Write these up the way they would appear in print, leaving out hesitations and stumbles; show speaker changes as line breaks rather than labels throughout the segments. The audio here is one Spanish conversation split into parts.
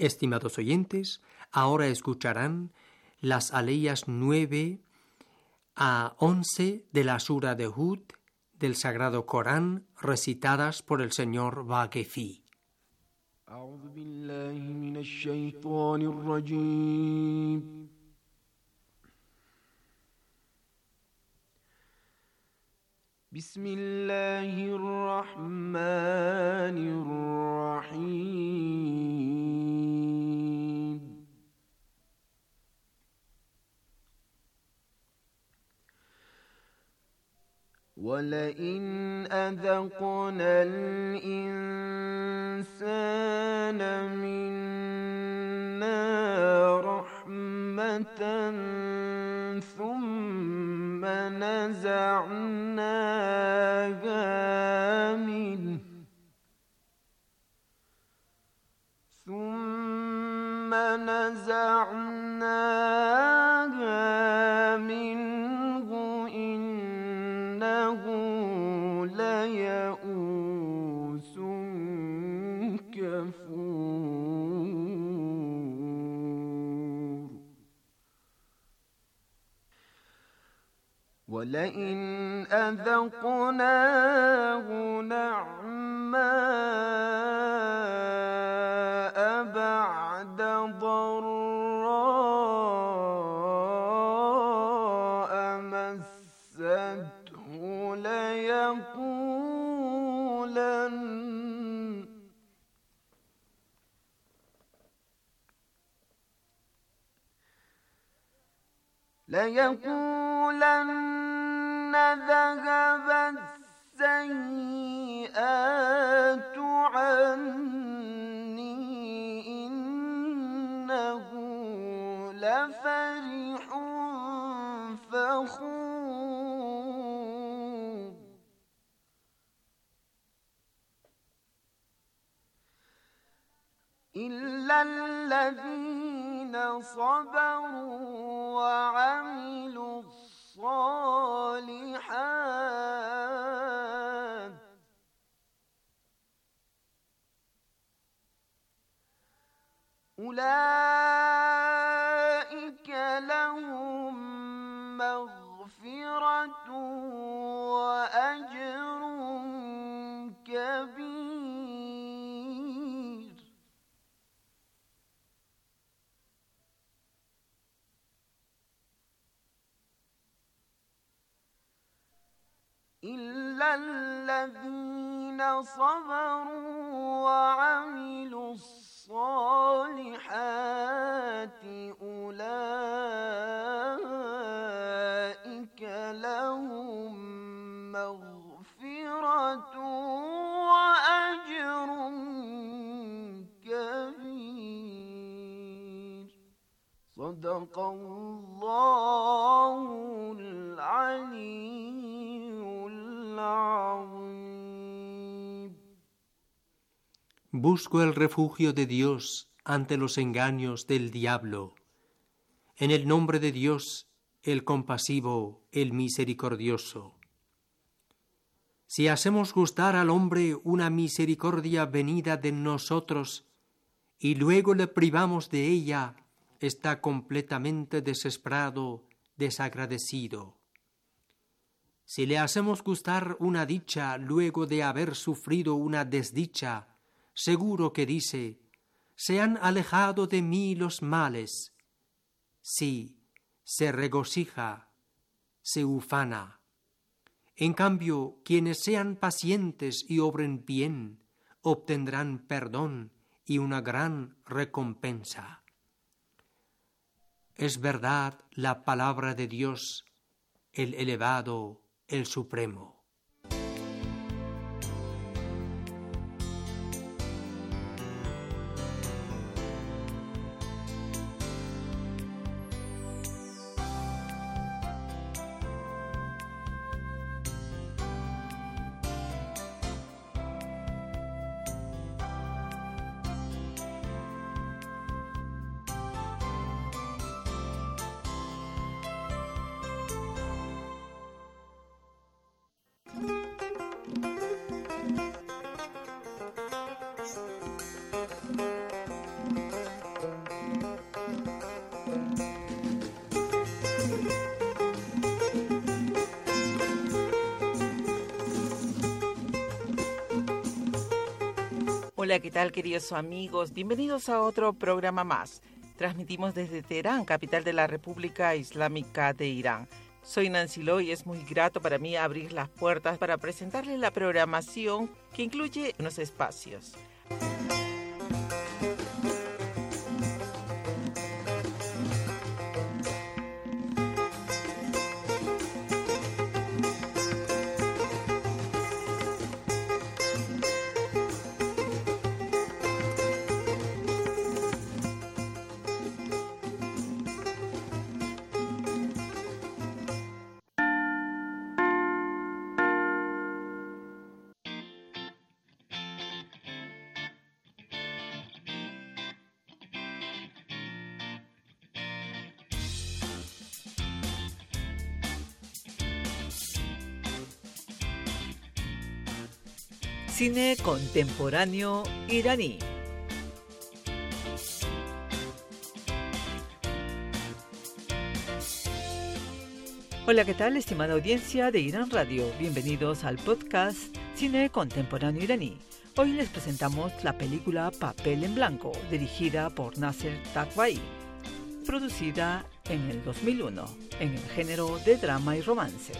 Estimados oyentes, ahora escucharán las aleyas 9 a 11 de la Sura de Hud del Sagrado Corán, recitadas por el señor Vaquefi.
أعوذ بالله من الشيطان الرجيم. بسم الله الرحمن الرحيم. ولئن أذقنا الإنسان منا رحمة ثم نزعناها منه إنه ليئوس كفور. ولئن أذقناه نعماء بعد ضراء مسته ليقولن ذهب السيئات عني إنه لفرح فخور. إلا الذين صبروا وعملوا الصالحات أولئك لهم مغفرة وأجر كبير. إلا الذين صبروا وعملوا الصالحات أولئك لهم مغفرة وأجر كبير. صدق الله العلي العظيم.
Busco el refugio de Dios ante los engaños del diablo. En el nombre de Dios, el compasivo, el misericordioso. Si hacemos gustar al hombre una misericordia venida de nosotros y luego le privamos de ella, está completamente desesperado, desagradecido. Si le hacemos gustar una dicha luego de haber sufrido una desdicha, seguro que dice: se han alejado de mí los males. Sí, se regocija, se ufana. En cambio, quienes sean pacientes y obren bien, obtendrán perdón y una gran recompensa. Es verdad la palabra de Dios, el elevado, el supremo.
Hola, ¿qué tal, queridos amigos? Bienvenidos a otro programa más. Transmitimos desde Teherán, capital de la República Islámica de Irán. Soy Nancy Lo y es muy grato para mí abrir las puertas para presentarles la programación que incluye unos espacios.
Cine contemporáneo iraní. Hola, ¿qué tal, estimada audiencia de Irán Radio? Bienvenidos al podcast Cine contemporáneo iraní. Hoy les presentamos la película Papel en Blanco, dirigida por Nasser Takbai, producida en el 2001, en el género de drama y romance.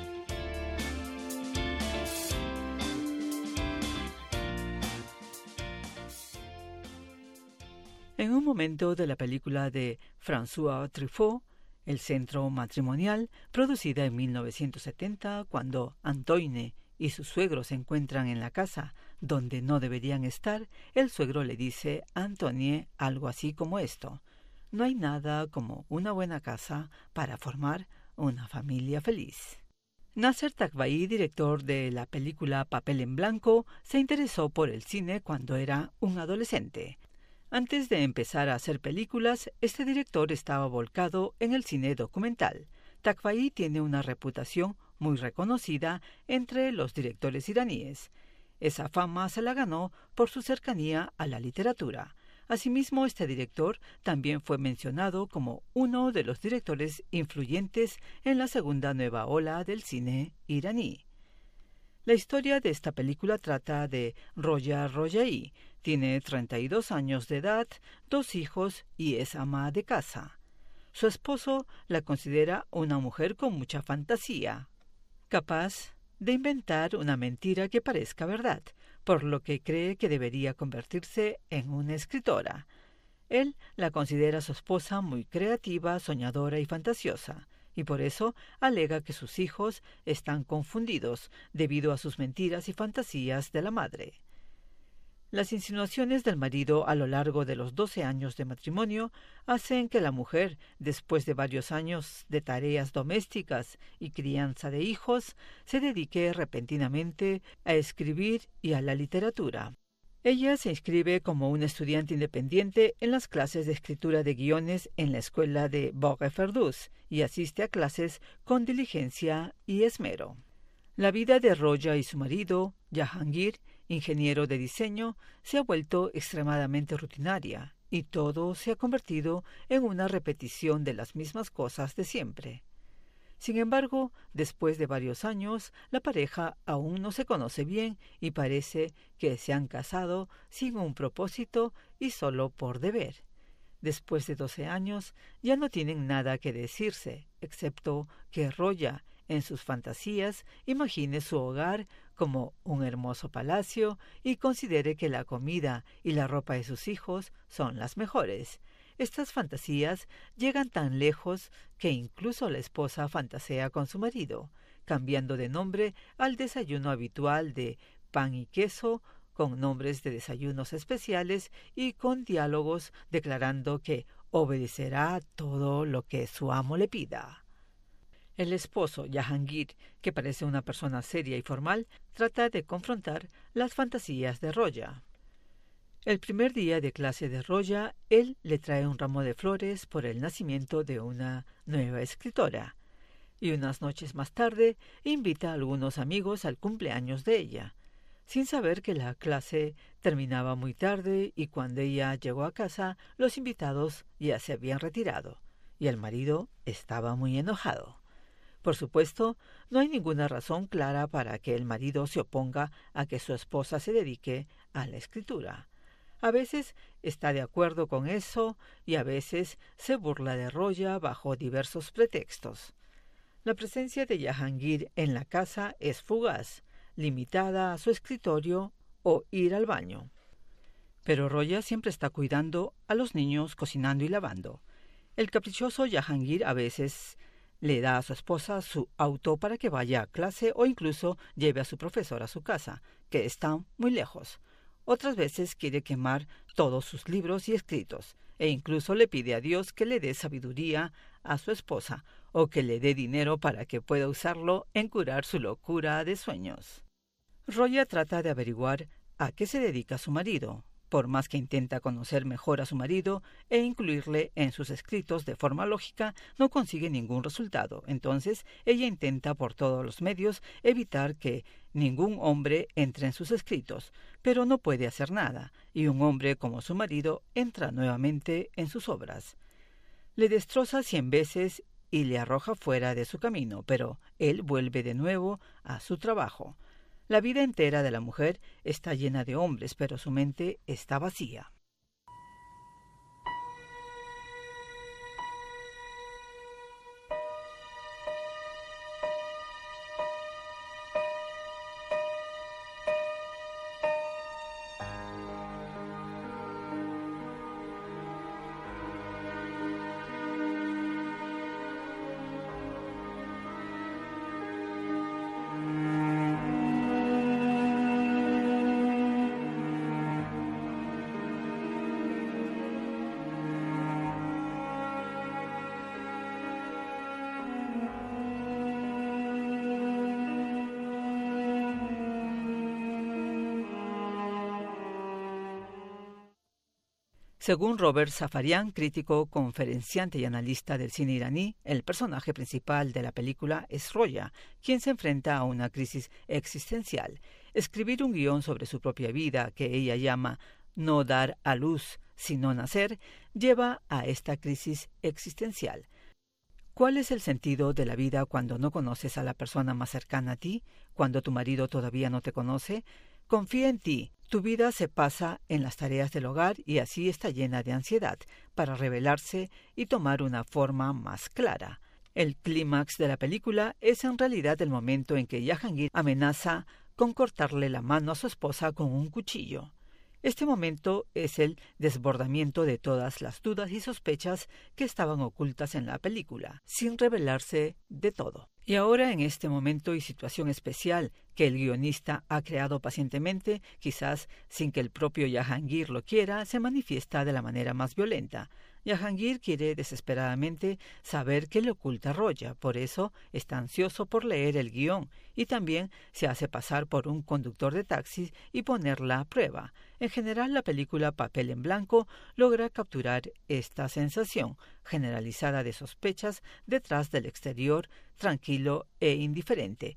En un momento de la película de François Truffaut, El centro matrimonial, producida en 1970, cuando Antoine y su suegro se encuentran en la casa donde no deberían estar, el suegro le dice a Antoine algo así como esto: no hay nada como una buena casa para formar una familia feliz. Nasser Takbai, director de la película Papel en Blanco, se interesó por el cine cuando era un adolescente. Antes de empezar a hacer películas, este director estaba volcado en el cine documental. Takbai tiene una reputación muy reconocida entre los directores iraníes. Esa fama se la ganó por su cercanía a la literatura. Asimismo, este director también fue mencionado como uno de los directores influyentes en la segunda nueva ola del cine iraní. La historia de esta película trata de Roya Royai. Tiene 32 años de edad, 2 hijos y es ama de casa. Su esposo la considera una mujer con mucha fantasía, capaz de inventar una mentira que parezca verdad, por lo que cree que debería convertirse en una escritora. Él la considera su esposa muy creativa, soñadora y fantasiosa, y por eso alega que sus hijos están confundidos debido a sus mentiras y fantasías de la madre. Las insinuaciones del marido a lo largo de los 12 años de matrimonio hacen que la mujer, después de varios años de tareas domésticas y crianza de hijos, se dedique repentinamente a escribir y a la literatura. Ella se inscribe como una estudiante independiente en las clases de escritura de guiones en la escuela de Boghe Ferdous y asiste a clases con diligencia y esmero. La vida de Roya y su marido, Jahangir, ingeniero de diseño, se ha vuelto extremadamente rutinaria y todo se ha convertido en una repetición de las mismas cosas de siempre. Sin embargo, después de varios años, la pareja aún no se conoce bien y parece que se han casado sin un propósito y solo por deber. Después de 12 años, ya no tienen nada que decirse, excepto que Roya, en sus fantasías, imagine su hogar como un hermoso palacio y considere que la comida y la ropa de sus hijos son las mejores. Estas fantasías llegan tan lejos que incluso la esposa fantasea con su marido, cambiando de nombre al desayuno habitual de pan y queso, con nombres de desayunos especiales y con diálogos declarando que obedecerá todo lo que su amo le pida. El esposo, Jahangir, que parece una persona seria y formal, trata de confrontar las fantasías de Roya. El primer día de clase de Roya, él le trae un ramo de flores por el nacimiento de una nueva escritora, y unas noches más tarde invita a algunos amigos al cumpleaños de ella, sin saber que la clase terminaba muy tarde y cuando ella llegó a casa los invitados ya se habían retirado, y el marido estaba muy enojado. Por supuesto, no hay ninguna razón clara para que el marido se oponga a que su esposa se dedique a la escritura. A veces está de acuerdo con eso y a veces se burla de Roya bajo diversos pretextos. La presencia de Jahangir en la casa es fugaz, limitada a su escritorio o ir al baño. Pero Roya siempre está cuidando a los niños, cocinando y lavando. El caprichoso Jahangir a veces le da a su esposa su auto para que vaya a clase o incluso lleve a su profesor a su casa, que está muy lejos. Otras veces quiere quemar todos sus libros y escritos, e incluso le pide a Dios que le dé sabiduría a su esposa o que le dé dinero para que pueda usarlo en curar su locura de sueños. Roya trata de averiguar a qué se dedica su marido, por más que intenta conocer mejor a su marido e incluirle en sus escritos de forma lógica, no consigue ningún resultado. Entonces, ella intenta por todos los medios evitar que ningún hombre entre en sus escritos, pero no puede hacer nada, y un hombre como su marido entra nuevamente en sus obras. Le destroza 100 veces y le arroja fuera de su camino, pero él vuelve de nuevo a su trabajo. La vida entera de la mujer está llena de hombres, pero su mente está vacía. Según Robert Safarian, crítico, conferenciante y analista del cine iraní, el personaje principal de la película es Roya, quien se enfrenta a una crisis existencial. Escribir un guión sobre su propia vida, que ella llama no dar a luz, sino nacer, lleva a esta crisis existencial. ¿Cuál es el sentido de la vida cuando no conoces a la persona más cercana a ti? ¿Cuando tu marido todavía no te conoce? Confía en ti. Tu vida se pasa en las tareas del hogar y así está llena de ansiedad para revelarse y tomar una forma más clara. El clímax de la película es en realidad el momento en que Jahangir amenaza con cortarle la mano a su esposa con un cuchillo. Este momento es el desbordamiento de todas las dudas y sospechas que estaban ocultas en la película, sin revelarse de todo. Y ahora, en este momento y situación especial que el guionista ha creado pacientemente, quizás sin que el propio Jahangir lo quiera, se manifiesta de la manera más violenta. Jahangir quiere desesperadamente saber qué le oculta Roya, por eso está ansioso por leer el guión y también se hace pasar por un conductor de taxis y ponerla a prueba. En general, la película Papel en Blanco logra capturar esta sensación generalizada de sospechas detrás del exterior tranquilo e indiferente.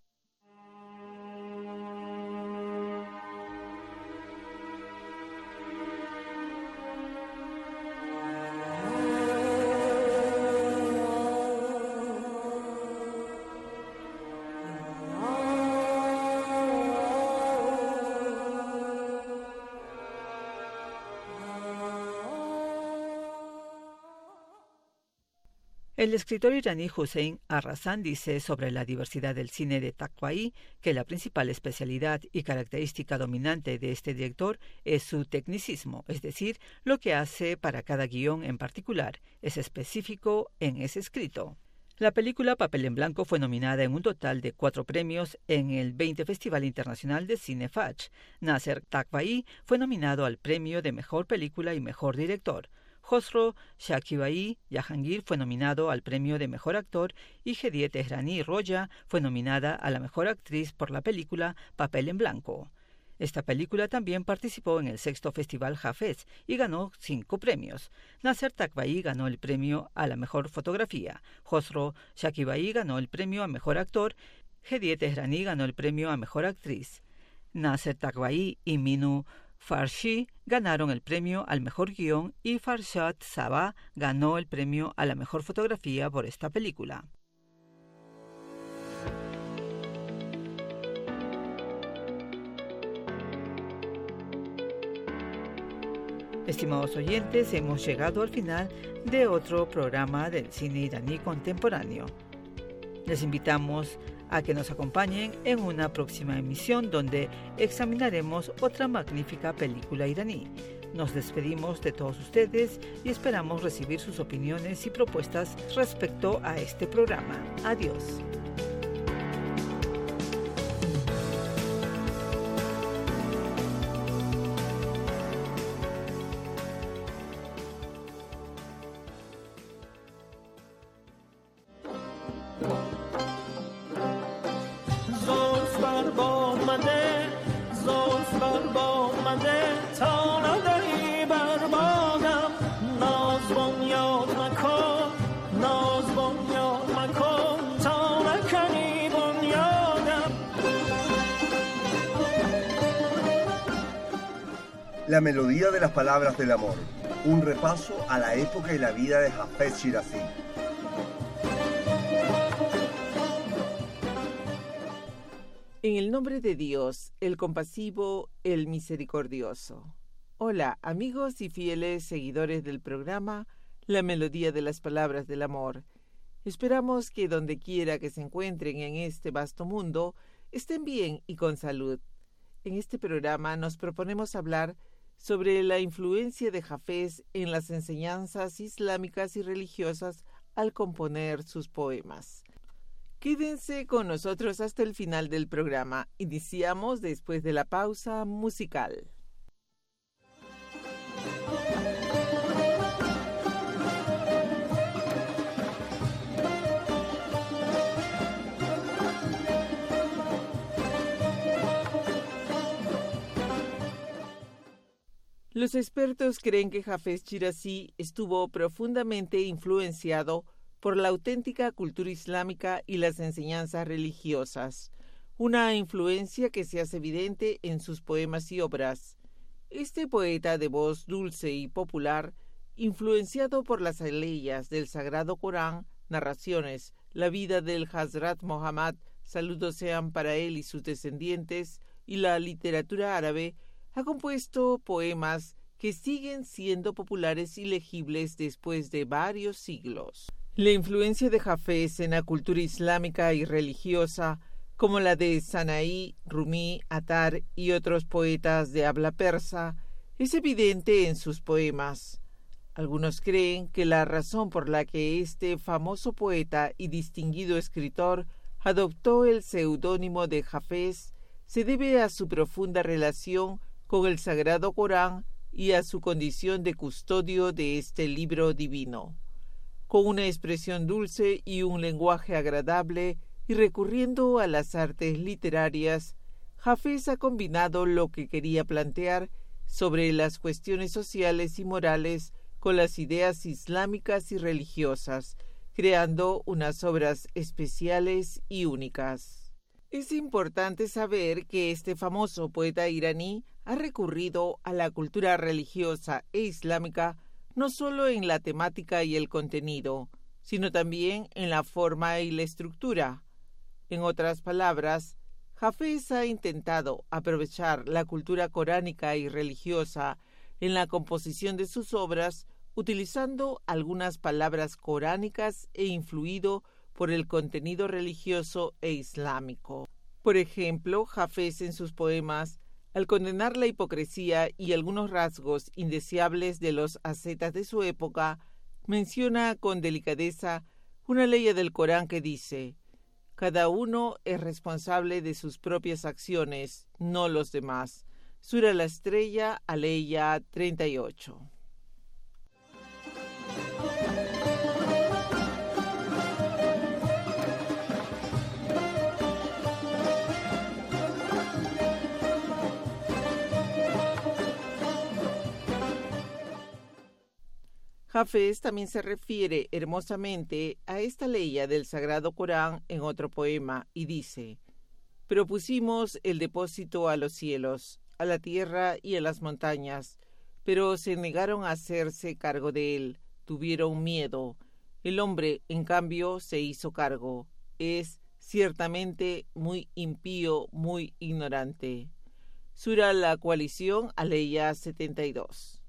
El escritor iraní Hussein Arrasan dice sobre la diversidad del cine de Taqvai que la principal especialidad y característica dominante de este director es su tecnicismo, es decir, lo que hace para cada guión en particular, es específico en ese escrito. La película Papel en Blanco fue nominada en un total de 4 premios en el 20 Festival Internacional de Cine Fajr. Nasser Taqvai fue nominado al premio de Mejor Película y Mejor Director. Khosrow Shakibai Jahangir fue nominado al premio de Mejor Actor y Hediye Tehrani Roya fue nominada a la Mejor Actriz por la película Papel en Blanco. Esta película también participó en el 6º Festival Hafez y ganó 5 premios. Nasser Taqvai ganó el premio a la Mejor Fotografía. Khosrow Shakibai ganó el premio a Mejor Actor. Hediye Tehrani ganó el premio a Mejor Actriz. Nasser Taqvai y Minu Farshi ganaron el premio al mejor guión y Farshad Sabah ganó el premio a la mejor fotografía por esta película. Estimados oyentes, hemos llegado al final de otro programa del cine iraní contemporáneo. Les invitamos a que nos acompañen en una próxima emisión donde examinaremos otra magnífica película iraní. Nos despedimos de todos ustedes y esperamos recibir sus opiniones y propuestas respecto a este programa. Adiós.
La melodía de las palabras del amor. Un repaso a la época y la vida de Hafez Shirazi.
En el nombre de Dios, el compasivo, el misericordioso. Hola, amigos y fieles seguidores del programa La Melodía de las Palabras del Amor. Esperamos que donde quiera que se encuentren en este vasto mundo, estén bien y con salud. En este programa nos proponemos hablar sobre la influencia de Hafez en las enseñanzas islámicas y religiosas al componer sus poemas. Quédense con nosotros hasta el final del programa. Iniciamos después de la pausa musical. Los expertos creen que Hafez Shirazi estuvo profundamente influenciado por la auténtica cultura islámica y las enseñanzas religiosas, una influencia que se hace evidente en sus poemas y obras. Este poeta de voz dulce y popular, influenciado por las aleyas del Sagrado Corán, narraciones, la vida del Hazrat Muhammad, saludos sean para él y sus descendientes, y la literatura árabe, ha compuesto poemas que siguen siendo populares y legibles después de varios siglos. La influencia de Hafez en la cultura islámica y religiosa, como la de Sanaí, Rumi, Attar y otros poetas de habla persa, es evidente en sus poemas. Algunos creen que la razón por la que este famoso poeta y distinguido escritor adoptó el seudónimo de Hafez se debe a su profunda relación con el Sagrado Corán y a su condición de custodio de este libro divino. Con una expresión dulce y un lenguaje agradable y recurriendo a las artes literarias, Hafez ha combinado lo que quería plantear sobre las cuestiones sociales y morales con las ideas islámicas y religiosas, creando unas obras especiales y únicas. Es importante saber que este famoso poeta iraní ha recurrido a la cultura religiosa e islámica no solo en la temática y el contenido, sino también en la forma y la estructura. En otras palabras, Hafez ha intentado aprovechar la cultura coránica y religiosa en la composición de sus obras, utilizando algunas palabras coránicas e influido por el contenido religioso e islámico. Por ejemplo, Hafez en sus poemas, al condenar la hipocresía y algunos rasgos indeseables de los ascetas de su época, menciona con delicadeza una ley del Corán que dice: cada uno es responsable de sus propias acciones, no los demás. Sura La Estrella, Aleya 38. Hafez también se refiere hermosamente a esta ley del Sagrado Corán en otro poema y dice: propusimos el depósito a los cielos, a la tierra y a las montañas, pero se negaron a hacerse cargo de él, tuvieron miedo. El hombre, en cambio, se hizo cargo. Es ciertamente muy impío, muy ignorante. Sura La Coalición, Aleya 72.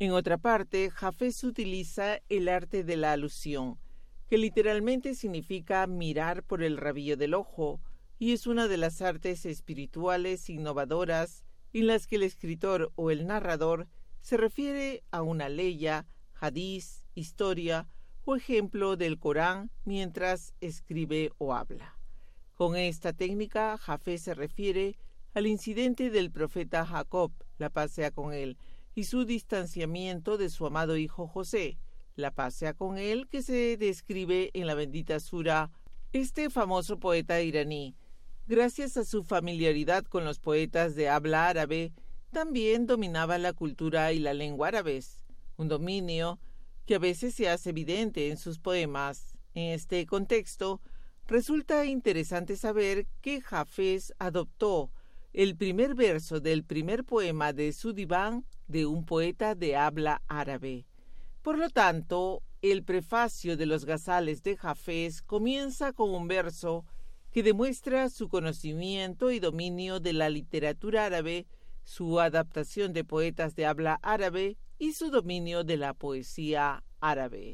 En otra parte, Hafez utiliza el arte de la alusión, que literalmente significa mirar por el rabillo del ojo, y es una de las artes espirituales innovadoras en las que el escritor o el narrador se refiere a una leya, hadiz, historia o ejemplo del Corán mientras escribe o habla. Con esta técnica, Hafez se refiere al incidente del profeta Jacob, la paz sea con él, y su distanciamiento de su amado hijo José, la paz sea con él, que se describe en la bendita sura. Este famoso poeta iraní, gracias a su familiaridad con los poetas de habla árabe, también dominaba la cultura y la lengua árabes, un dominio que a veces se hace evidente en sus poemas. En este contexto, resulta interesante saber que Hafez adoptó el primer verso del primer poema de su diván de un poeta de habla árabe. Por lo tanto, el prefacio de los gazales de Hafez comienza con un verso que demuestra su conocimiento y dominio de la literatura árabe, su adaptación de poetas de habla árabe y su dominio de la poesía árabe.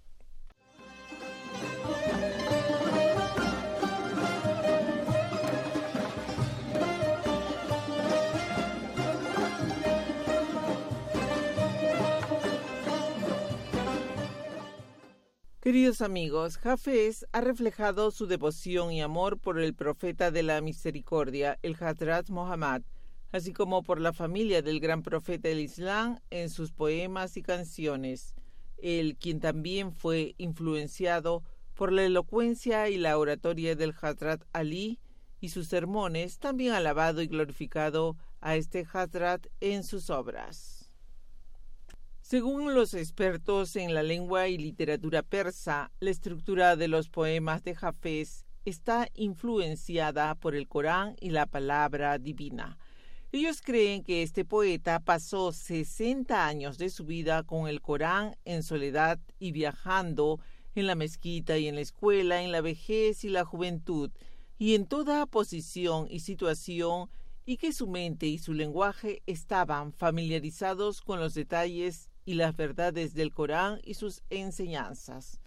Queridos amigos, Hafez ha reflejado su devoción y amor por el profeta de la misericordia, el Hazrat Muhammad, así como por la familia del gran profeta del Islam en sus poemas y canciones. Él, quien también fue influenciado por la elocuencia y la oratoria del Hazrat Ali y sus sermones, también ha alabado y glorificado a este Hazrat en sus obras. Según los expertos en la lengua y literatura persa, la estructura de los poemas de Hafez está influenciada por el Corán y la palabra divina. Ellos creen que este poeta pasó 60 años de su vida con el Corán en soledad y viajando en la mezquita y en la escuela, en la vejez y la juventud, y en toda posición y situación, y que su mente y su lenguaje estaban familiarizados con los detalles y las verdades del Corán y sus enseñanzas.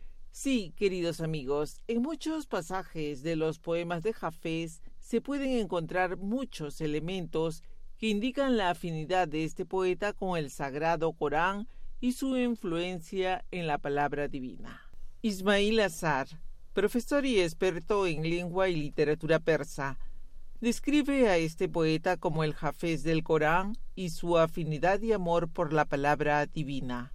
Sí, queridos amigos, en muchos pasajes de los poemas de Hafez se pueden encontrar muchos elementos que indican la afinidad de este poeta con el sagrado Corán y su influencia en la palabra divina. Ismail Azar, profesor y experto en lengua y literatura persa, describe a este poeta como el Hafez del Corán y su afinidad y amor por la palabra divina.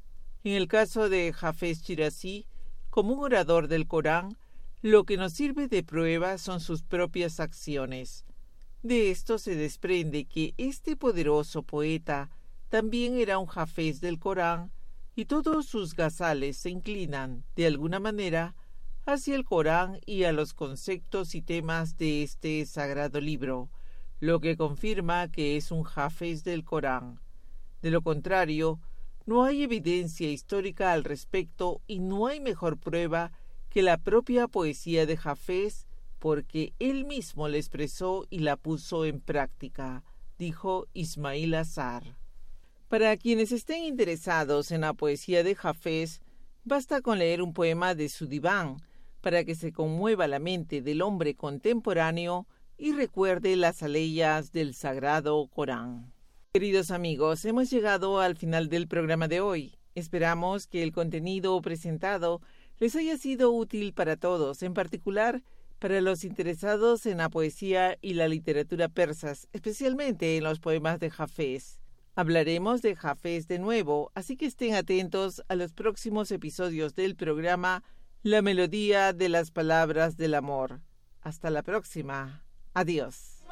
En el caso de Hafez Shirazi, como un orador del Corán, lo que nos sirve de prueba son sus propias acciones. De esto se desprende que este poderoso poeta también era un Hafez del Corán y todos sus gazales se inclinan, de alguna manera, hacia el Corán y a los conceptos y temas de este sagrado libro, lo que confirma que es un Hafez del Corán. De lo contrario, no hay evidencia histórica al respecto y no hay mejor prueba que la propia poesía de Hafez, porque él mismo la expresó y la puso en práctica, dijo Ismail Azar. Para quienes estén interesados en la poesía de Hafez, basta con leer un poema de su diván, para que se conmueva la mente del hombre contemporáneo y recuerde las aleyas del Sagrado Corán. Queridos amigos, hemos llegado al final del programa de hoy. Esperamos que el contenido presentado les haya sido útil para todos, en particular para los interesados en la poesía y la literatura persas, especialmente en los poemas de Hafez. Hablaremos de Hafez de nuevo, así que estén atentos a los próximos episodios del programa La melodía de las palabras del amor. Hasta la próxima. Adiós.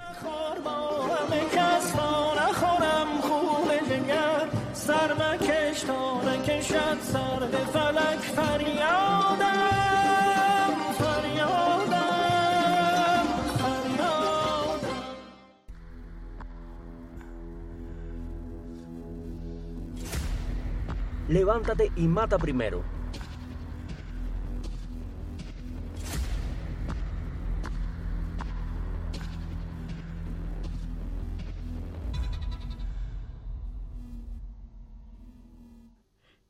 Levántate y mata primero.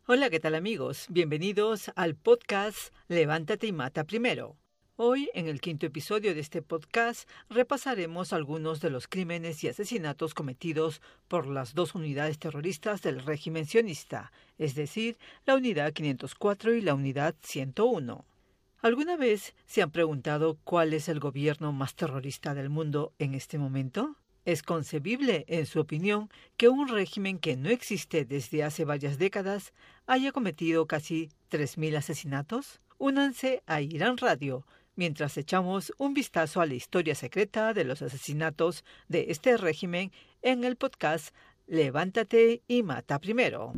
Hola, ¿qué tal amigos? Bienvenidos al podcast Levántate y Mata Primero. Hoy, en el 5º episodio de este podcast, repasaremos algunos de los crímenes y asesinatos cometidos por las dos unidades terroristas del régimen sionista, es decir, la Unidad 504 y la Unidad 101. ¿Alguna vez se han preguntado cuál es el gobierno más terrorista del mundo en este momento? ¿Es concebible, en su opinión, que un régimen que no existe desde hace varias décadas haya cometido casi 3.000 asesinatos? Únanse a Irán Radio mientras echamos un vistazo a la historia secreta de los asesinatos de este régimen en el podcast Levántate y Mata Primero.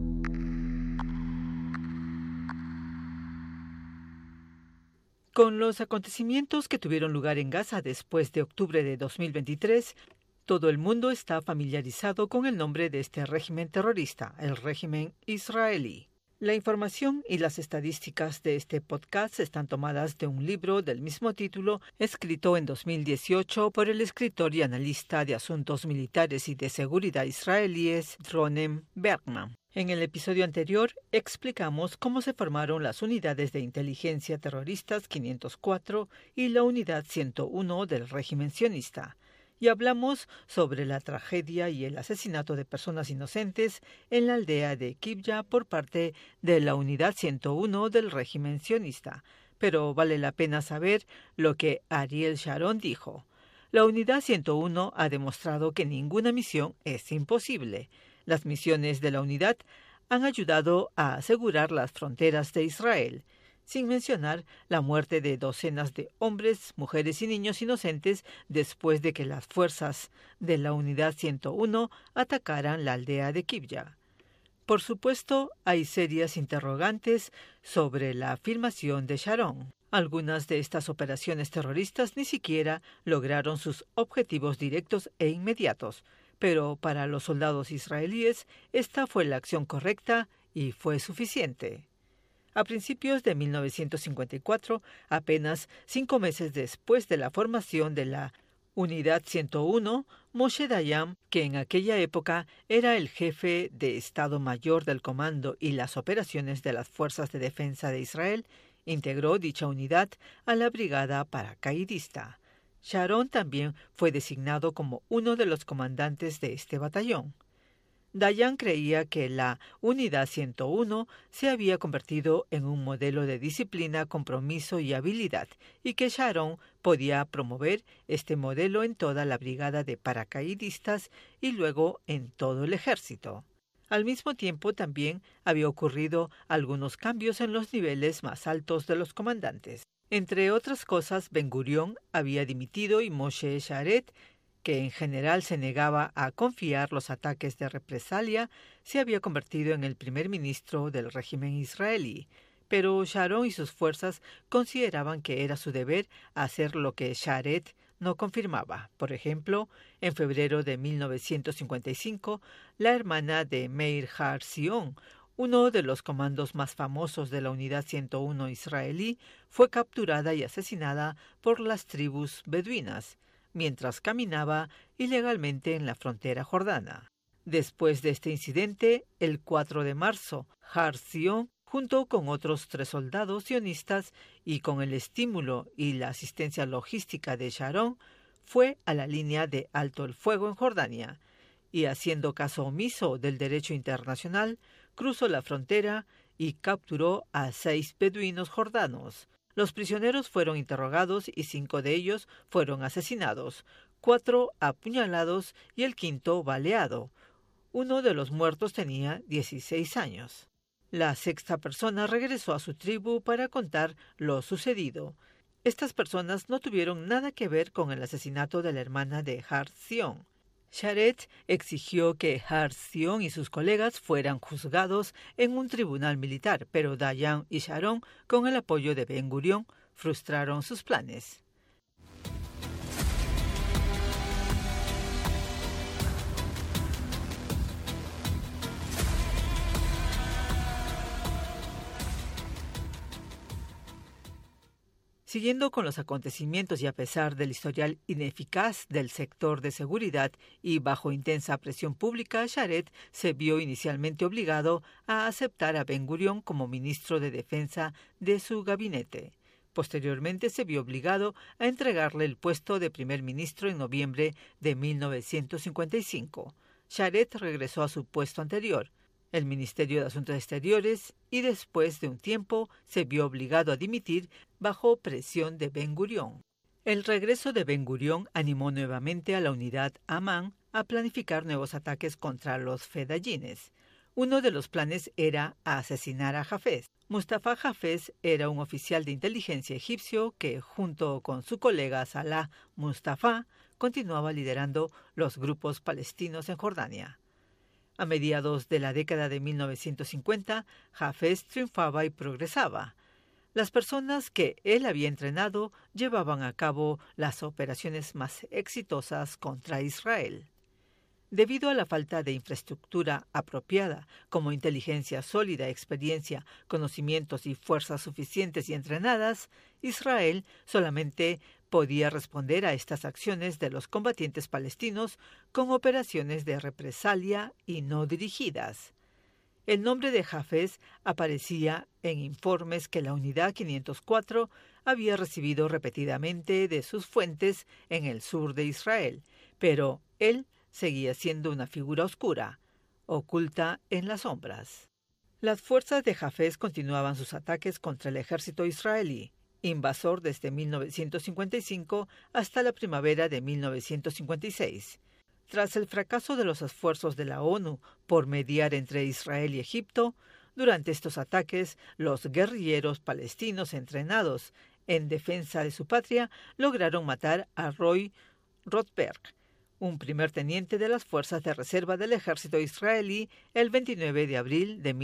Con los acontecimientos que tuvieron lugar en Gaza después de octubre de 2023, todo el mundo está familiarizado con el nombre de este régimen terrorista, el régimen israelí. La información y las estadísticas de este podcast están tomadas de un libro del mismo título, escrito en 2018 por el escritor y analista de asuntos militares y de seguridad israelíes Ronen Bergman. En el episodio anterior explicamos cómo se formaron las unidades de inteligencia terroristas 504 y la unidad 101 del régimen sionista, y hablamos sobre la tragedia y el asesinato de personas inocentes en la aldea de Kibya por parte de la unidad 101 del régimen sionista. Pero vale la pena saber lo que Ariel Sharon dijo. La unidad 101 ha demostrado que ninguna misión es imposible. Las misiones de la unidad han ayudado a asegurar las fronteras de Israel, sin mencionar la muerte de docenas de hombres, mujeres y niños inocentes después de que las fuerzas de la Unidad 101 atacaran la aldea de Kibya. Por supuesto, hay serias interrogantes sobre la afirmación de Sharon. Algunas de estas operaciones terroristas ni siquiera lograron sus objetivos directos e inmediatos, pero para los soldados israelíes esta fue la acción correcta y fue suficiente. A principios de 1954, apenas 5 meses después de la formación de la Unidad 101, Moshe Dayan, que en aquella época era el jefe de Estado Mayor del Comando y las operaciones de las Fuerzas de Defensa de Israel, integró dicha unidad a la Brigada Paracaidista. Sharon también fue designado como uno de los comandantes de este batallón. Dayan creía que la Unidad 101 se había convertido en un modelo de disciplina, compromiso y habilidad, y que Sharon podía promover este modelo en toda la brigada de paracaidistas y luego en todo el ejército. Al mismo tiempo también había ocurrido algunos cambios en los niveles más altos de los comandantes. Entre otras cosas, Ben Gurion había dimitido y Moshe Sharet, que en general se negaba a confiar los ataques de represalia, se había convertido en el primer ministro del régimen israelí. Pero Sharon y sus fuerzas consideraban que era su deber hacer lo que Sharet no confirmaba. Por ejemplo, en febrero de 1955, la hermana de Meir Har-Zion, uno de los comandos más famosos de la Unidad 101 israelí, fue capturada y asesinada por las tribus beduinas, mientras caminaba ilegalmente en la frontera jordana. Después de este incidente, el 4 de marzo, Har-Zion, junto con otros 3 soldados sionistas y con el estímulo y la asistencia logística de Sharon, fue a la línea de alto el fuego en Jordania y, haciendo caso omiso del derecho internacional, cruzó la frontera y capturó a 6 beduinos jordanos. Los prisioneros fueron interrogados y 5 de ellos fueron asesinados, 4 apuñalados y el 5º baleado. Uno de los muertos tenía 16 años. La 6ª persona regresó a su tribu para contar lo sucedido. Estas personas no tuvieron nada que ver con el asesinato de la hermana de Har-Zion. Sharet exigió que Har-Zion y sus colegas fueran juzgados en un tribunal militar, pero Dayan y Sharon, con el apoyo de Ben Gurion, frustraron sus planes. Siguiendo con los acontecimientos y a pesar del historial ineficaz del sector de seguridad y bajo intensa presión pública, Sharet se vio inicialmente obligado a aceptar a Ben Gurión como ministro de Defensa de su gabinete. Posteriormente se vio obligado a entregarle el puesto de primer ministro en noviembre de 1955. Sharet regresó a su puesto anterior, el Ministerio de Asuntos Exteriores, y después de un tiempo se vio obligado a dimitir bajo presión de Ben Gurión. El regreso de Ben Gurión animó nuevamente a la unidad Amán a planificar nuevos ataques contra los fedayines. Uno de los planes era asesinar a Hafez. Mustafa Hafez era un oficial de inteligencia egipcio que, junto con su colega Salah Mustafa, continuaba liderando los grupos palestinos en Jordania. A mediados de la década de 1950, Hafez triunfaba y progresaba. Las personas que él había entrenado llevaban a cabo las operaciones más exitosas contra Israel. Debido a la falta de infraestructura apropiada, como inteligencia sólida, experiencia, conocimientos y fuerzas suficientes y entrenadas, Israel solamente podía responder a estas acciones de los combatientes palestinos con operaciones de represalia y no dirigidas. El nombre de Hafez aparecía en informes que la Unidad 504 había recibido repetidamente de sus fuentes en el sur de Israel, pero él seguía siendo una figura oscura, oculta en las sombras. Las fuerzas de Hafez continuaban sus ataques contra el ejército israelí, invasor desde 1955 hasta la primavera de 1956. Tras el fracaso de los esfuerzos de la ONU por mediar entre Israel y Egipto, durante estos ataques, los guerrilleros palestinos entrenados en defensa de su patria lograron matar a Roy Rothberg, un primer teniente de las fuerzas de reserva del ejército israelí, el 29 de abril de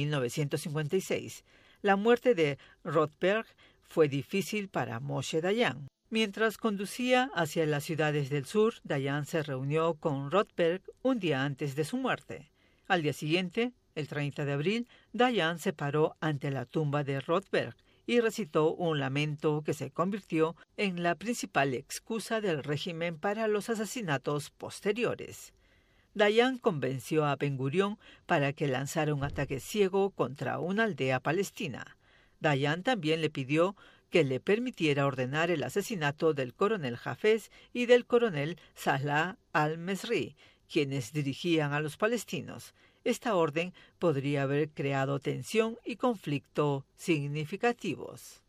1956. La muerte de Rothberg fue difícil para Moshe Dayan. Mientras conducía hacia las ciudades del sur, Dayan se reunió con Rothberg un día antes de su muerte. Al día siguiente, el 30 de abril, Dayan se paró ante la tumba de Rothberg y recitó un lamento que se convirtió en la principal excusa del régimen para los asesinatos posteriores. Dayan convenció a Ben Gurión para que lanzara un ataque ciego contra una aldea palestina. Dayan también le pidió que le permitiera ordenar el asesinato del coronel Hafez y del coronel Salah al-Mesri, quienes dirigían a los palestinos. Esta orden podría haber creado tensión y conflicto significativos.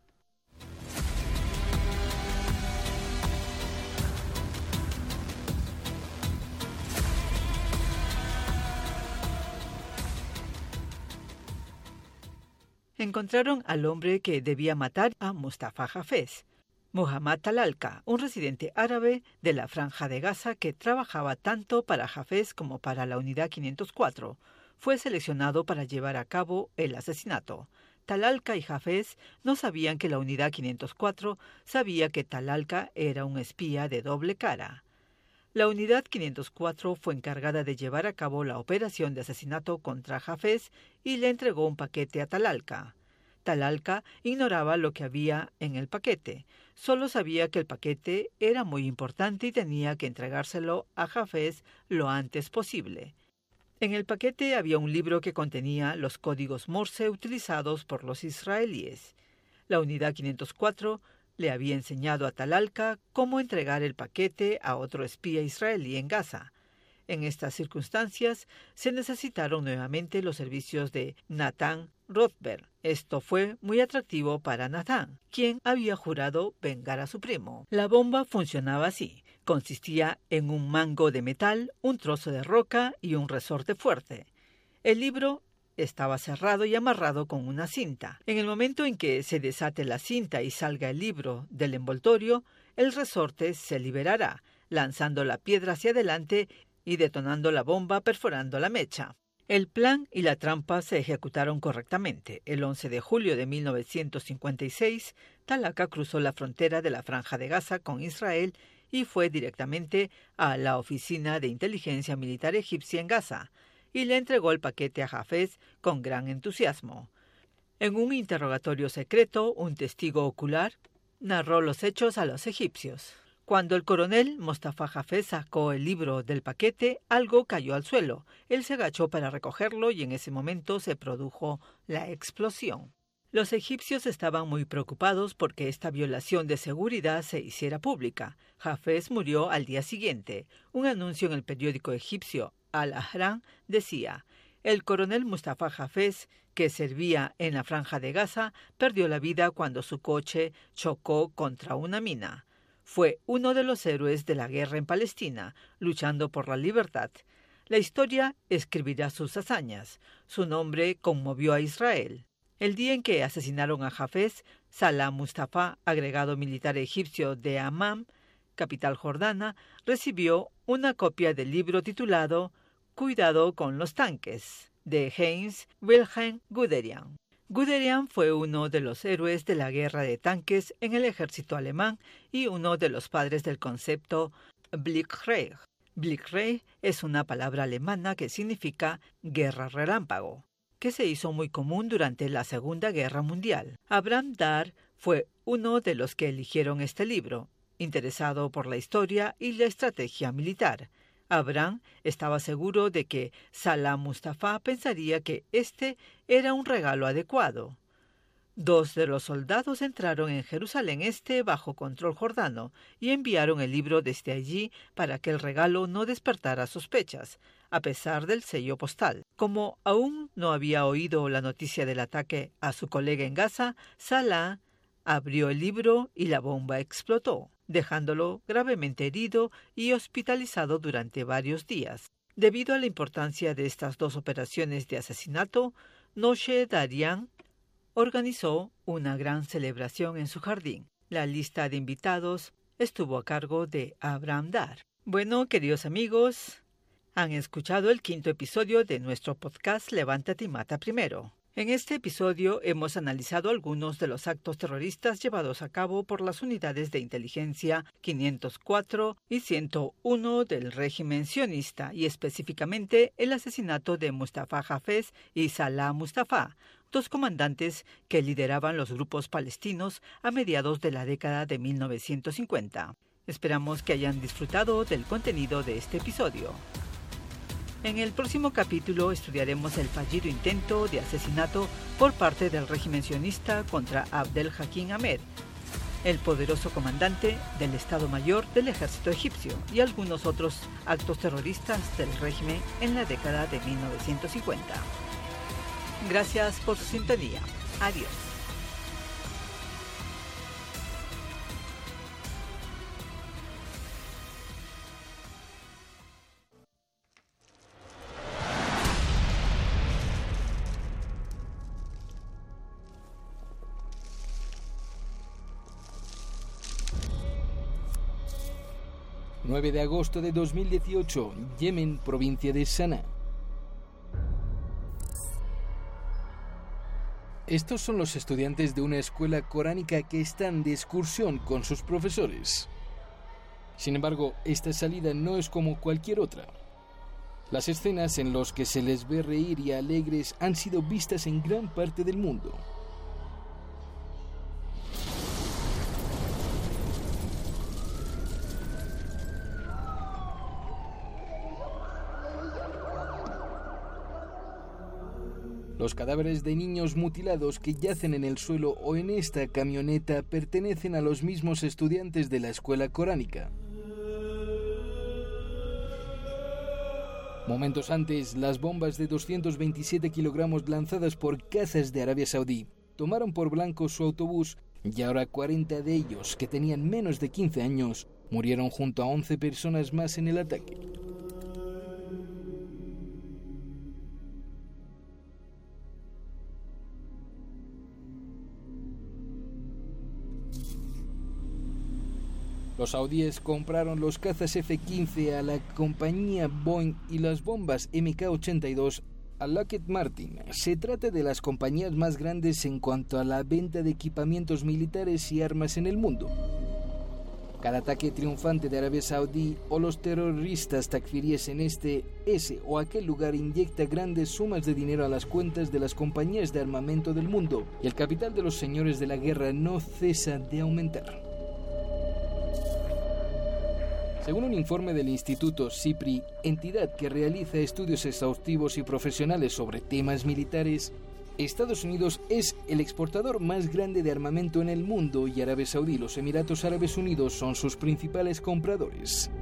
Encontraron al hombre que debía matar a Mustafa Hafez, Muhammad Talalka, un residente árabe de la Franja de Gaza que trabajaba tanto para Hafez como para la Unidad 504. Fue seleccionado para llevar a cabo el asesinato. Talalka y Hafez no sabían que la Unidad 504 sabía que Talalka era un espía de doble cara. La Unidad 504 fue encargada de llevar a cabo la operación de asesinato contra Hafez y le entregó un paquete a Talalka. Talalka ignoraba lo que había en el paquete. Solo sabía que el paquete era muy importante y tenía que entregárselo a Hafez lo antes posible. En el paquete había un libro que contenía los códigos Morse utilizados por los israelíes. La Unidad 504 le había enseñado a Talalka cómo entregar el paquete a otro espía israelí en Gaza. En estas circunstancias se necesitaron nuevamente los servicios de Nathan Rothberg. Esto fue muy atractivo para Nathan, quien había jurado vengar a su primo. La bomba funcionaba así. Consistía en un mango de metal, un trozo de roca y un resorte fuerte. El libro estaba cerrado y amarrado con una cinta. En el momento en que se desate la cinta y salga el libro del envoltorio, el resorte se liberará, lanzando la piedra hacia adelante y detonando la bomba perforando la mecha. El plan y la trampa se ejecutaron correctamente. El 11 de julio de 1956, Talalka cruzó la frontera de la Franja de Gaza con Israel y fue directamente a la Oficina de Inteligencia Militar Egipcia en Gaza, y le entregó el paquete a Hafez con gran entusiasmo. En un interrogatorio secreto, un testigo ocular narró los hechos a los egipcios. Cuando el coronel Mustafa Hafez sacó el libro del paquete, algo cayó al suelo. Él se agachó para recogerlo y en ese momento se produjo la explosión. Los egipcios estaban muy preocupados porque esta violación de seguridad se hiciera pública. Hafez murió al día siguiente. Un anuncio en el periódico egipcio Al-Ahram decía: el coronel Mustafa Hafez, que servía en la Franja de Gaza, perdió la vida cuando su coche chocó contra una mina. Fue uno de los héroes de la guerra en Palestina, luchando por la libertad. La historia escribirá sus hazañas. Su nombre conmovió a Israel. El día en que asesinaron a Hafez, Salah Mustafa, agregado militar egipcio de Amman, capital jordana, recibió una copia del libro titulado Cuidado con los tanques, de Heinz Wilhelm Guderian. Guderian fue uno de los héroes de la guerra de tanques en el ejército alemán y uno de los padres del concepto Blitzkrieg. Blitzkrieg es una palabra alemana que significa guerra relámpago, que se hizo muy común durante la Segunda Guerra Mundial. Abraham Dar fue uno de los que eligieron este libro, interesado por la historia y la estrategia militar. Abraham estaba seguro de que Salah Mustafa pensaría que este era un regalo adecuado. 2 de los soldados entraron en Jerusalén Este bajo control jordano y enviaron el libro desde allí para que el regalo no despertara sospechas, a pesar del sello postal. Como aún no había oído la noticia del ataque a su colega en Gaza, Salah abrió el libro y la bomba explotó, dejándolo gravemente herido y hospitalizado durante varios días. Debido a la importancia de estas 2 operaciones de asesinato, Moshe Dayan organizó una gran celebración en su jardín. La lista de invitados estuvo a cargo de Abraham Dar. Bueno, queridos amigos, han escuchado el 5º episodio de nuestro podcast Levántate y Mata Primero. En este episodio hemos analizado algunos de los actos terroristas llevados a cabo por las unidades de inteligencia 504 y 101 del régimen sionista y específicamente el asesinato de Mustafa Hafez y Salah Mustafa, 2 comandantes que lideraban los grupos palestinos a mediados de la década de 1950. Esperamos que hayan disfrutado del contenido de este episodio. En el próximo capítulo estudiaremos el fallido intento de asesinato por parte del régimen sionista contra Abdel Hakim Ahmed, el poderoso comandante del Estado Mayor del Ejército Egipcio, y algunos otros actos terroristas del régimen en la década de 1950. Gracias por su sintonía. Adiós.
El 9 de agosto de 2018, Yemen, provincia de Sanaa. Estos son los estudiantes de una escuela coránica que están de excursión con sus profesores. Sin embargo, esta salida no es como cualquier otra. Las escenas en las que se les ve reír y alegres han sido vistas en gran parte del mundo. Los cadáveres de niños mutilados que yacen en el suelo o en esta camioneta pertenecen a los mismos estudiantes de la escuela coránica. Momentos antes, las bombas de 227 kilogramos lanzadas por cazas de Arabia Saudí tomaron por blanco su autobús y ahora 40 de ellos, que tenían menos de 15 años, murieron junto a 11 personas más en el ataque. Los saudíes compraron los cazas F-15 a la compañía Boeing y las bombas MK-82 a Lockheed Martin. Se trata de las compañías más grandes en cuanto a la venta de equipamientos militares y armas en el mundo. Cada ataque triunfante de Arabia Saudí o los terroristas takfiríes en ese o aquel lugar inyecta grandes sumas de dinero a las cuentas de las compañías de armamento del mundo y el capital de los señores de la guerra no cesa de aumentar. Según un informe del Instituto SIPRI, entidad que realiza estudios exhaustivos y profesionales sobre temas militares, Estados Unidos es el exportador más grande de armamento en el mundo y Arabia Saudí y los Emiratos Árabes Unidos son sus principales compradores.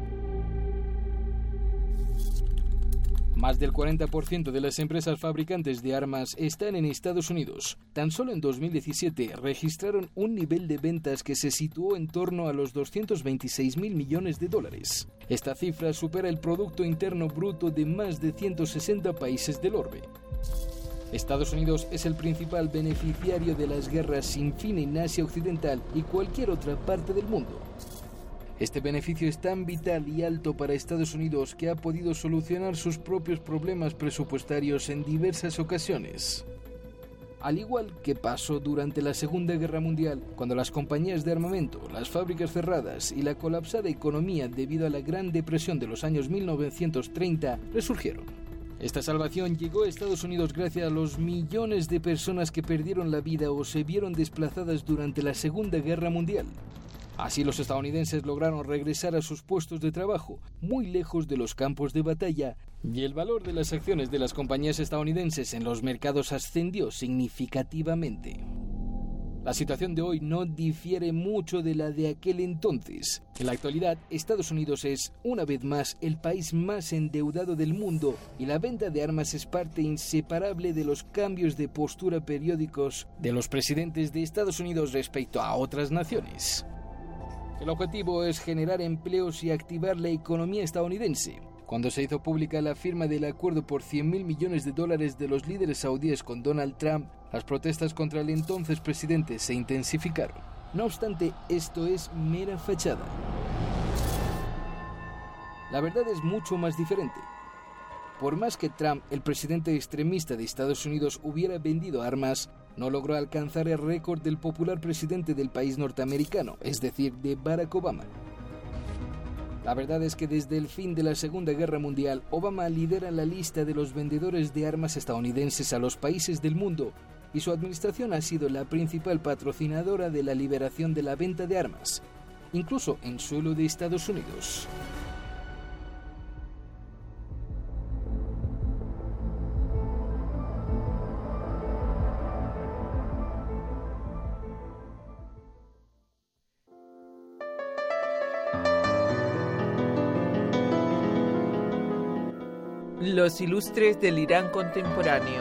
Más del 40% de las empresas fabricantes de armas están en Estados Unidos. Tan solo en 2017 registraron un nivel de ventas que se situó en torno a los 226.000 millones de dólares. Esta cifra supera el Producto Interno Bruto de más de 160 países del orbe. Estados Unidos es el principal beneficiario de las guerras sin fin en Asia Occidental y cualquier otra parte del mundo. Este beneficio es tan vital y alto para Estados Unidos que ha podido solucionar sus propios problemas presupuestarios en diversas ocasiones. Al igual que pasó durante la Segunda Guerra Mundial, cuando las compañías de armamento, las fábricas cerradas y la colapsada economía debido a la Gran Depresión de los años 1930 resurgieron. Esta salvación llegó a Estados Unidos gracias a los millones de personas que perdieron la vida o se vieron desplazadas durante la Segunda Guerra Mundial. Así los estadounidenses lograron regresar a sus puestos de trabajo, muy lejos de los campos de batalla, y el valor de las acciones de las compañías estadounidenses en los mercados ascendió significativamente. La situación de hoy no difiere mucho de la de aquel entonces. En la actualidad, Estados Unidos es, una vez más, el país más endeudado del mundo y la venta de armas es parte inseparable de los cambios de postura periódicos de los presidentes de Estados Unidos respecto a otras naciones. El objetivo es generar empleos y activar la economía estadounidense. Cuando se hizo pública la firma del acuerdo por $100.000 millones de los líderes saudíes con Donald Trump, las protestas contra el entonces presidente se intensificaron. No obstante, esto es mera fachada. La verdad es mucho más diferente. Por más que Trump, el presidente extremista de Estados Unidos, hubiera vendido armas, no logró alcanzar el récord del popular presidente del país norteamericano, es decir, de Barack Obama. La verdad es que desde el fin de la Segunda Guerra Mundial, Obama lidera la lista de los vendedores de armas estadounidenses a los países del mundo y su administración ha sido la principal patrocinadora de la liberación de la venta de armas, incluso en suelo de Estados Unidos.
Los ilustres del Irán contemporáneo.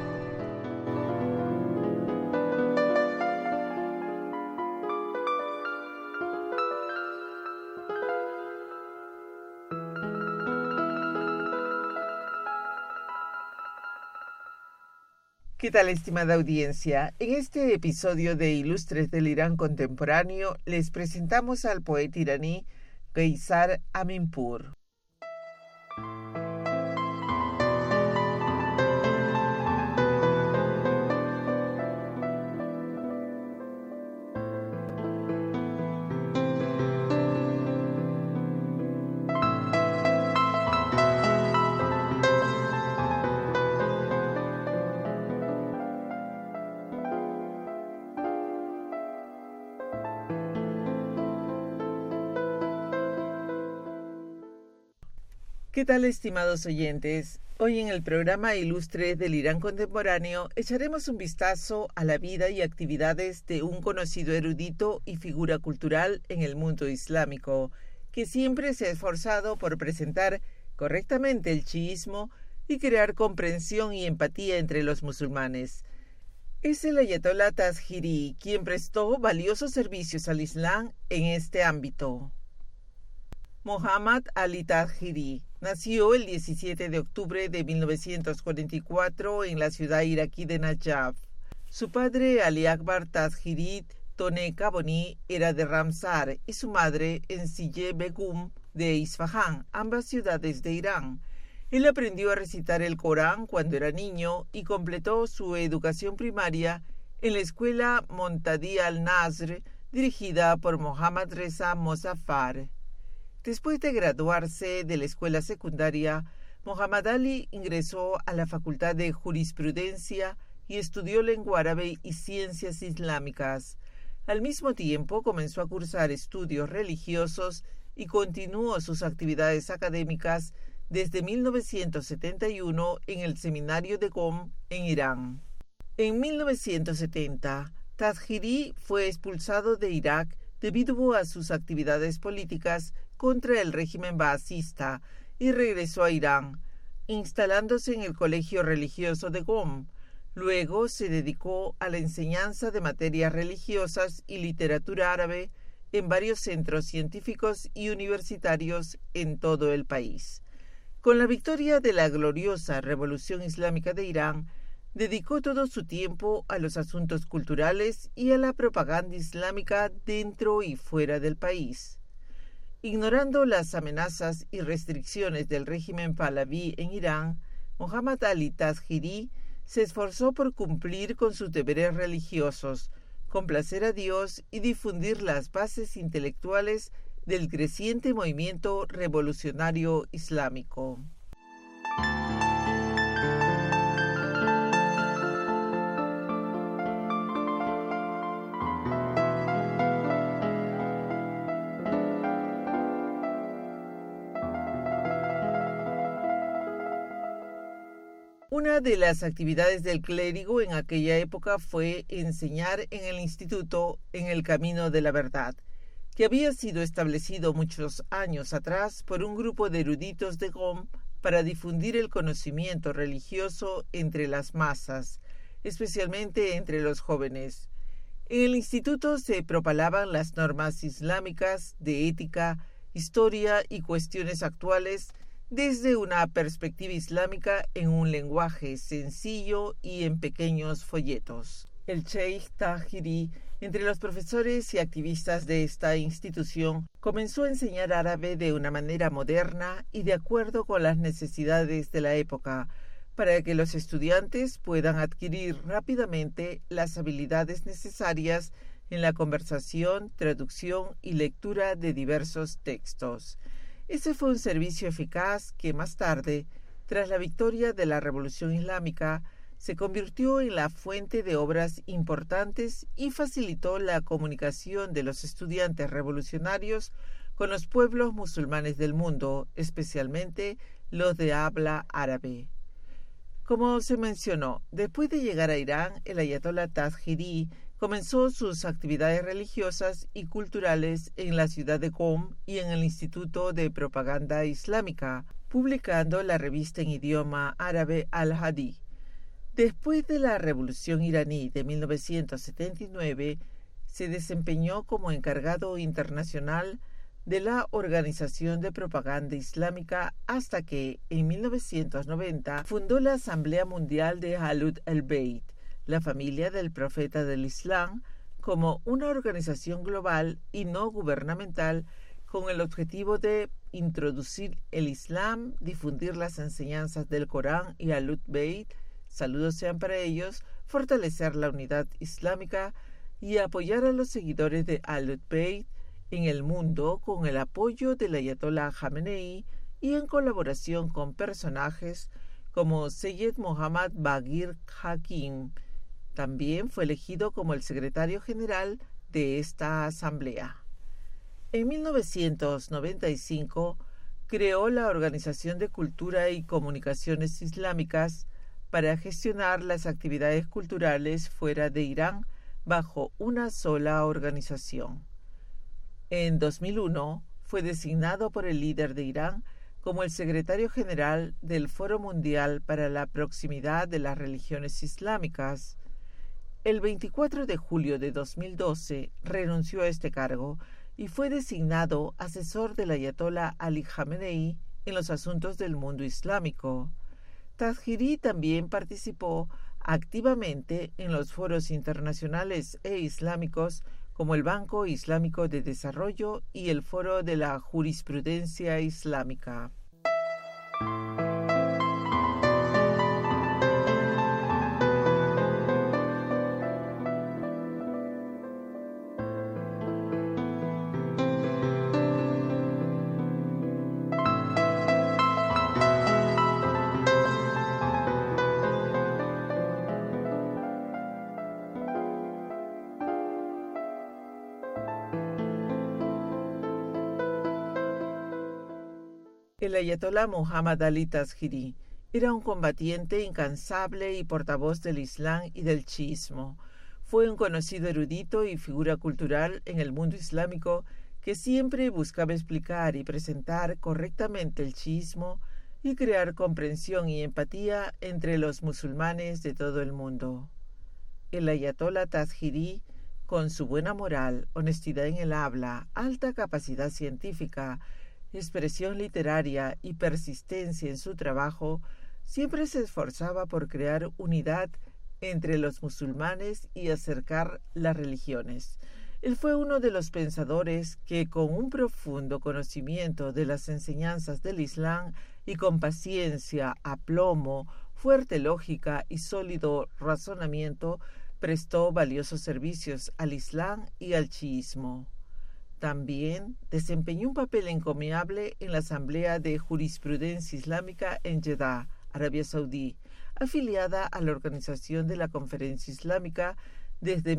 ¿Qué tal, estimada audiencia? En este episodio de Ilustres del Irán contemporáneo les presentamos al poeta iraní Qeisar Aminpour. ¿Qué tal, estimados oyentes? Hoy en el programa Ilustres del Irán contemporáneo echaremos un vistazo a la vida y actividades de un conocido erudito y figura cultural en el mundo islámico, que siempre se ha esforzado por presentar correctamente el chiismo y crear comprensión y empatía entre los musulmanes. Es el Ayatollah Tazhiri, quien prestó valiosos servicios al Islam en este ámbito. Mohammad Ali Tazhiri nació el 17 de octubre de 1944 en la ciudad iraquí de Najaf. Su padre, Ali Akbar Tazhiri Tone Kaboni, era de Ramsar y su madre, Ensille Begum, de Isfahán, ambas ciudades de Irán. Él aprendió a recitar el Corán cuando era niño y completó su educación primaria en la escuela Montadi al-Nasr dirigida por Mohammad Reza Mozaffar. Después de graduarse de la escuela secundaria, Muhammad Ali ingresó a la Facultad de Jurisprudencia y estudió lengua árabe y ciencias islámicas. Al mismo tiempo comenzó a cursar estudios religiosos y continuó sus actividades académicas desde 1971 en el seminario de Qom, en Irán. En 1970, Tadjiri fue expulsado de Irak debido a sus actividades políticas contra el régimen baasista y regresó a Irán, instalándose en el colegio religioso de Qom. Luego se dedicó a la enseñanza de materias religiosas y literatura árabe en varios centros científicos y universitarios en todo el país. Con la victoria de la gloriosa Revolución Islámica de Irán, dedicó todo su tiempo a los asuntos culturales y a la propaganda islámica dentro y fuera del país. Ignorando las amenazas y restricciones del régimen Pahlaví en Irán, Muhammad Ali Tadjiri se esforzó por cumplir con sus deberes religiosos, complacer a Dios y difundir las bases intelectuales del creciente movimiento revolucionario islámico. Una de las actividades del clérigo en aquella época fue enseñar en el instituto En el Camino de la Verdad, que había sido establecido muchos años atrás por un grupo de eruditos de Qom para difundir el conocimiento religioso entre las masas, especialmente entre los jóvenes. En el instituto se propalaban las normas islámicas de ética, historia y cuestiones actuales desde una perspectiva islámica en un lenguaje sencillo y en pequeños folletos. El Sheikh Tadjiri, entre los profesores y activistas de esta institución, comenzó a enseñar árabe de una manera moderna y de acuerdo con las necesidades de la época, para que los estudiantes puedan adquirir rápidamente las habilidades necesarias en la conversación, traducción y lectura de diversos textos. Ese fue un servicio eficaz que más tarde, tras la victoria de la Revolución Islámica, se convirtió en la fuente de obras importantes y facilitó la comunicación de los estudiantes revolucionarios con los pueblos musulmanes del mundo, especialmente los de habla árabe. Como se mencionó, después de llegar a Irán, el ayatolá Tadjiri comenzó sus actividades religiosas y culturales en la ciudad de Qom y en el Instituto de Propaganda Islámica, publicando la revista en idioma árabe Al-Hadi. Después de la Revolución iraní de 1979, se desempeñó como encargado internacional de la Organización de Propaganda Islámica hasta que, en 1990, fundó la Asamblea Mundial de Ahlul al-Bayt, la familia del profeta del Islam, como una organización global y no gubernamental con el objetivo de introducir el Islam, difundir las enseñanzas del Corán y Ahlul Bayt, saludos sean para ellos, fortalecer la unidad islámica y apoyar a los seguidores de Ahlul Bayt en el mundo con el apoyo del ayatolá Jamenei y en colaboración con personajes como Seyyed Muhammad Baqir Hakim. También fue elegido como el secretario general de esta asamblea. En 1995 creó la Organización de Cultura y Comunicaciones Islámicas para gestionar las actividades culturales fuera de Irán bajo una sola organización. En 2001 fue designado por el líder de Irán como el secretario general del Foro Mundial para la Proximidad de las Religiones Islámicas. El 24 de julio de 2012 renunció a este cargo y fue designado asesor del ayatolá Ali Jamenei en los asuntos del mundo islámico. Tadjiri también participó activamente en los foros internacionales e islámicos como el Banco Islámico de Desarrollo y el Foro de la Jurisprudencia Islámica. El ayatolá Muhammad Ali Tazhiri era un combatiente incansable y portavoz del Islam y del chiismo. Fue un conocido erudito y figura cultural en el mundo islámico que siempre buscaba explicar y presentar correctamente el chiismo y crear comprensión y empatía entre los musulmanes de todo el mundo. El ayatolá Tazhiri, con su buena moral, honestidad en el habla, alta capacidad científica, expresión literaria y persistencia en su trabajo, siempre se esforzaba por crear unidad entre los musulmanes y acercar las religiones. Él fue uno de los pensadores que, con un profundo conocimiento de las enseñanzas del Islam y con paciencia, aplomo, fuerte lógica y sólido razonamiento, prestó valiosos servicios al Islam y al chiismo. También desempeñó un papel encomiable en la Asamblea de Jurisprudencia Islámica en Jeddah, Arabia Saudí, afiliada a la Organización de la Conferencia Islámica desde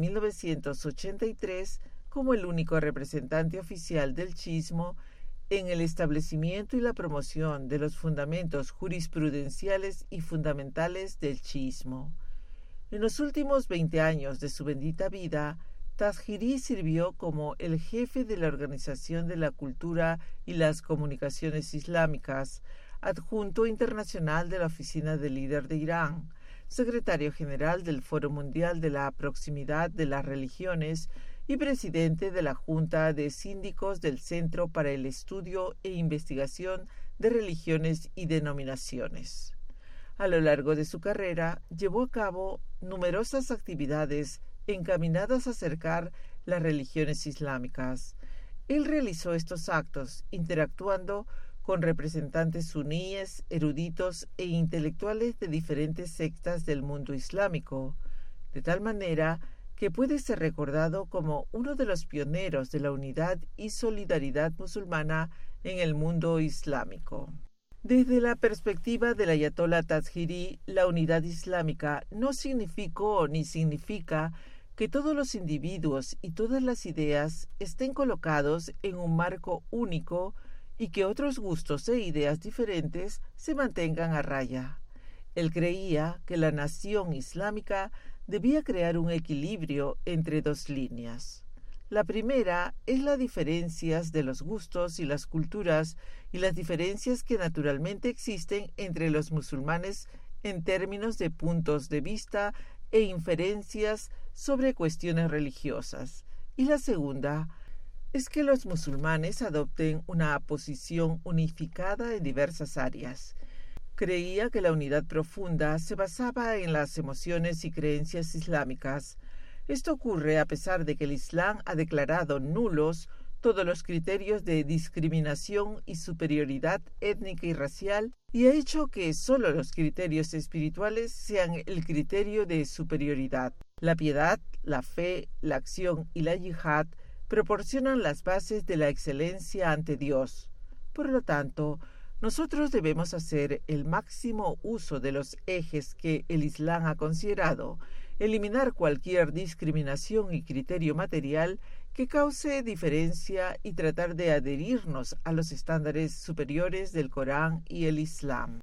1983 como el único representante oficial del chiismo en el establecimiento y la promoción de los fundamentos jurisprudenciales y fundamentales del chiismo. En los últimos 20 años de su bendita vida, Tazhiri sirvió como el jefe de la Organización de la Cultura y las Comunicaciones Islámicas, adjunto internacional de la Oficina del Líder de Irán, secretario general del Foro Mundial de la Proximidad de las Religiones y presidente de la Junta de Síndicos del Centro para el Estudio e Investigación de Religiones y Denominaciones. A lo largo de su carrera, llevó a cabo numerosas actividades encaminadas a acercar las religiones islámicas. Él realizó estos actos interactuando con representantes suníes, eruditos e intelectuales de diferentes sectas del mundo islámico, de tal manera que puede ser recordado como uno de los pioneros de la unidad y solidaridad musulmana en el mundo islámico. Desde la perspectiva del ayatolá Tazhiri, la unidad islámica no significó ni significa que todos los individuos y todas las ideas estén colocados en un marco único y que otros gustos e ideas diferentes se mantengan a raya. Él creía que la nación islámica debía crear un equilibrio entre dos líneas. La primera es las diferencias de los gustos y las culturas y las diferencias que naturalmente existen entre los musulmanes en términos de puntos de vista e inferencias sobre cuestiones religiosas. Y la segunda es que los musulmanes adopten una posición unificada en diversas áreas. Creía que la unidad profunda se basaba en las emociones y creencias islámicas. Esto ocurre a pesar de que el Islam ha declarado nulos todos los criterios de discriminación y superioridad étnica y racial y ha hecho que solo los criterios espirituales sean el criterio de superioridad. La piedad, la fe, la acción y la yihad proporcionan las bases de la excelencia ante Dios. Por lo tanto, nosotros debemos hacer el máximo uso de los ejes que el Islam ha considerado, eliminar cualquier discriminación y criterio material que cause diferencia y tratar de adherirnos a los estándares superiores del Corán y el Islam.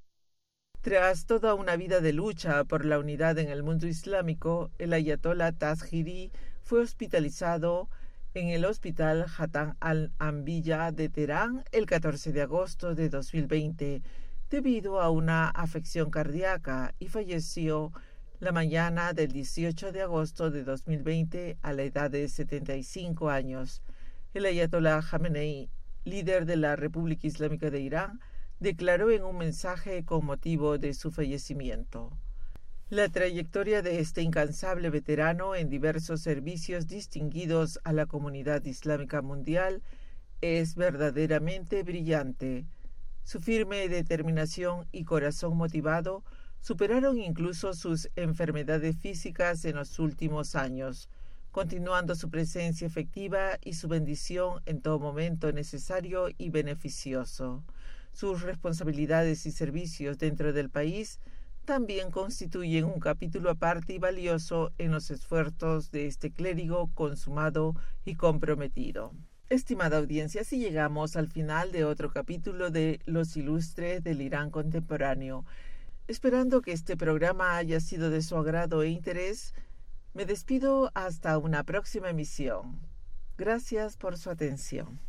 Tras toda una vida de lucha por la unidad en el mundo islámico, el ayatolá Tazhiri fue hospitalizado en el Hospital Hatem al-Anbiya de Teherán el 14 de agosto de 2020 debido a una afección cardíaca y falleció la mañana del 18 de agosto de 2020 a la edad de 75 años. El ayatolá Jamenei, líder de la República Islámica de Irán, declaró en un mensaje con motivo de su fallecimiento: la trayectoria de este incansable veterano en diversos servicios distinguidos a la comunidad islámica mundial es verdaderamente brillante. Su firme determinación y corazón motivado superaron incluso sus enfermedades físicas en los últimos años, continuando su presencia efectiva y su bendición en todo momento necesario y beneficioso. Sus responsabilidades y servicios dentro del país también constituyen un capítulo aparte y valioso en los esfuerzos de este clérigo consumado y comprometido. Estimada audiencia, así llegamos al final de otro capítulo de Los Ilustres del Irán Contemporáneo. Esperando que este programa haya sido de su agrado e interés, me despido hasta una próxima emisión. Gracias por su atención.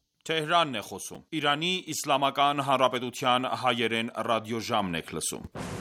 Թեհրանն է խոսում։ Իրանի Իսլամական Հանրապետության հայերեն ռադիոժամն եք լսում։